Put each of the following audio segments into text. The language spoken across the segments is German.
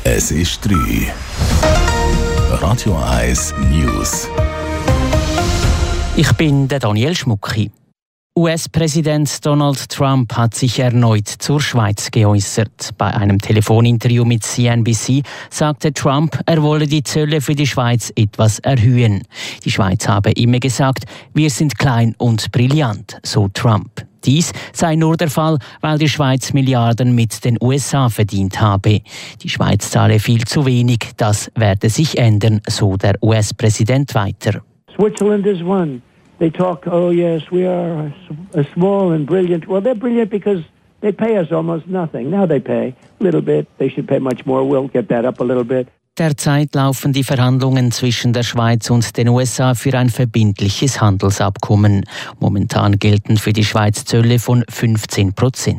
Es ist 3. Radio 1 News. Ich bin der Daniel Schmucki. US-Präsident Donald Trump hat sich erneut zur Schweiz geäußert. Bei einem Telefoninterview mit CNBC sagte Trump, er wolle die Zölle für die Schweiz etwas erhöhen. Die Schweiz habe immer gesagt, wir sind klein und brillant, so Trump. Dies sei nur der Fall, weil die Schweiz Milliarden mit den USA verdient habe. Die Schweiz zahle viel zu wenig, das werde sich ändern, so der US-Präsident weiter. Switzerland is one. They talk, oh yes, we are small and brilliant. Well, they're brilliant because they pay us almost nothing. Now they pay a little bit. They should pay much more. We'll get that up a little bit. Derzeit laufen die Verhandlungen zwischen der Schweiz und den USA für ein verbindliches Handelsabkommen. Momentan gelten für die Schweiz Zölle von 15%.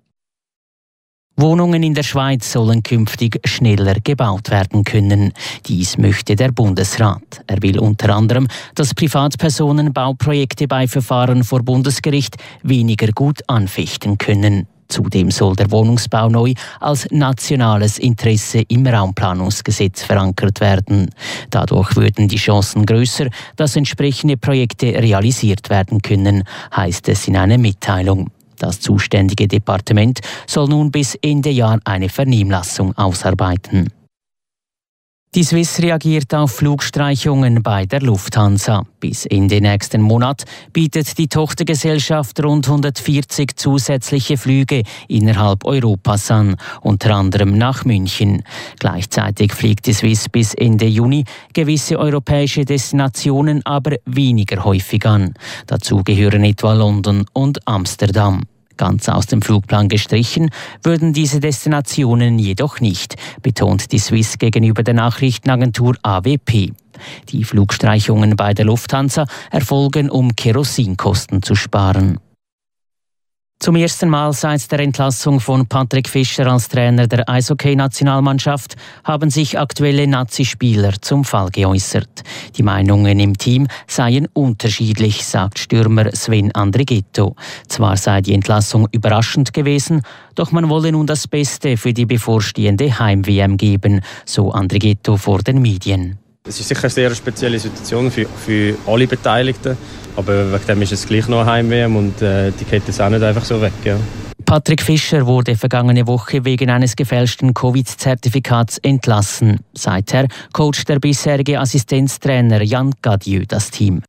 Wohnungen in der Schweiz sollen künftig schneller gebaut werden können. Dies möchte der Bundesrat. Er will unter anderem, dass Privatpersonen Bauprojekte bei Verfahren vor Bundesgericht weniger gut anfechten können. Zudem soll der Wohnungsbau neu als nationales Interesse im Raumplanungsgesetz verankert werden. Dadurch würden die Chancen grösser, dass entsprechende Projekte realisiert werden können, heisst es in einer Mitteilung. Das zuständige Departement soll nun bis Ende Jahr eine Vernehmlassung ausarbeiten. Die Swiss reagiert auf Flugstreichungen bei der Lufthansa. Bis Ende nächsten Monat bietet die Tochtergesellschaft rund 140 zusätzliche Flüge innerhalb Europas an, unter anderem nach München. Gleichzeitig fliegt die Swiss bis Ende Juni gewisse europäische Destinationen aber weniger häufig an. Dazu gehören etwa London und Amsterdam. Ganz aus dem Flugplan gestrichen würden diese Destinationen jedoch nicht, betont die Swiss gegenüber der Nachrichtenagentur AWP. Die Flugstreichungen bei der Lufthansa erfolgen, um Kerosinkosten zu sparen. Zum ersten Mal seit der Entlassung von Patrick Fischer als Trainer der Eishockey-Nationalmannschaft haben sich aktuelle Nazi-Spieler zum Fall geäußert. Die Meinungen im Team seien unterschiedlich, sagt Stürmer Sven Andrighetto. Zwar sei die Entlassung überraschend gewesen, doch man wolle nun das Beste für die bevorstehende Heim-WM geben, so Andrighetto vor den Medien. Es ist sicher eine sehr spezielle Situation für alle Beteiligten, aber wegen dem ist es gleich noch eine Heim-WM und die geht jetzt auch nicht einfach so weg. Ja. Patrick Fischer wurde vergangene Woche wegen eines gefälschten Covid-Zertifikats entlassen. Seither coacht der bisherige Assistenztrainer Jan Gadieu das Team.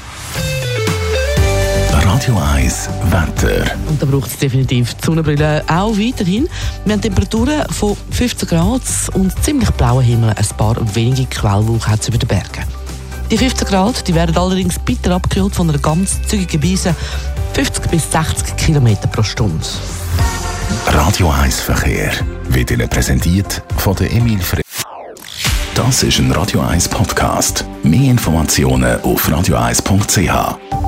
Radio 1 Wetter. Und da braucht es definitiv die Sonnenbrille auch weiterhin. Wir haben Temperaturen von 15 Grad und ziemlich blauen Himmel. Ein paar wenige Quellwolken hat es über den Bergen. Die 15 Grad die werden allerdings bitter abgekühlt von einer ganz zügigen Brise, 50 bis 60 km pro Stunde. Radio 1 Verkehr wird Ihnen präsentiert von der Emil Frey. Das ist ein Radio 1 Podcast. Mehr Informationen auf radio1.ch.